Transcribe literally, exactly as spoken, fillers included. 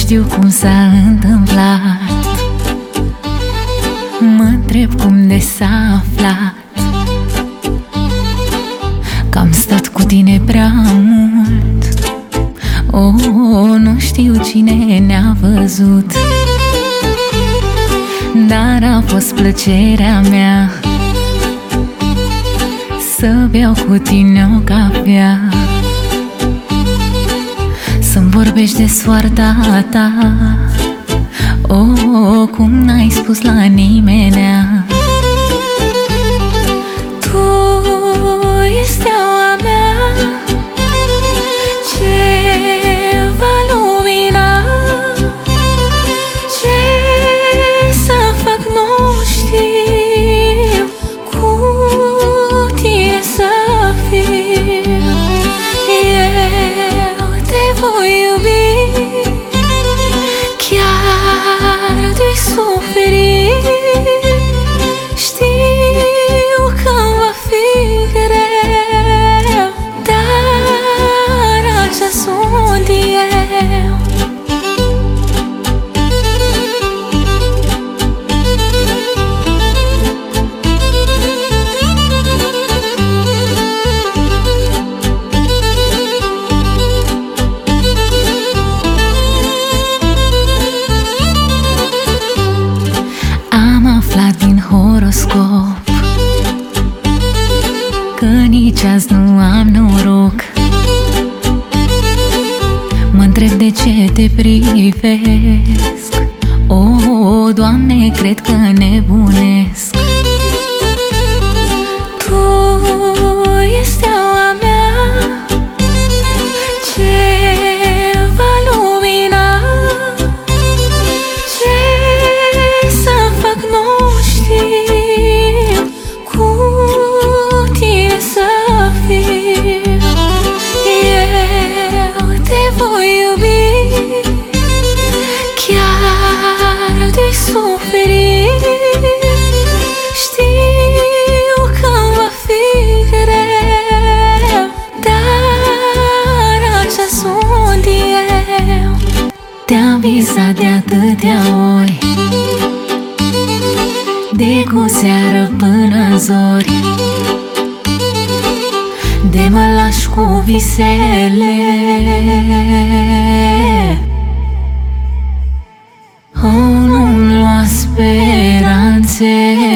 știu cum s-a întâmplat. Mă întreb cum de s-a aflat că am stat cu tine prea mult. Oh, nu știu cine ne-a văzut, dar a fost plăcerea mea să beau cu tine o cafea, să-mi vorbești de soarta ta. Oh, cum n-ai spus la nimenea. Tu ești steaua mea ce va lumina. Ce să fac nu știu, cu tine să fiu. Eu te voi iubi, chiar de-i suferi. Știu că va fi greu, dar așa sunt eu. Din horoscop că nici azi nu am noroc. Mă întreb de ce te privesc. Oh, Doamne, cred că nebunesc. Tu ești steaua mea ce va lumina. Ce să fac nu știu, cu tine să fiu. Eu te voi iubi, chiar de-i suferi. Știu că va fi greu, dar așa sunt eu. Te-am visat de atâtea ori, de cu seară până zori, de mă lași cu visele. Oh, nu-mi lua speranțe.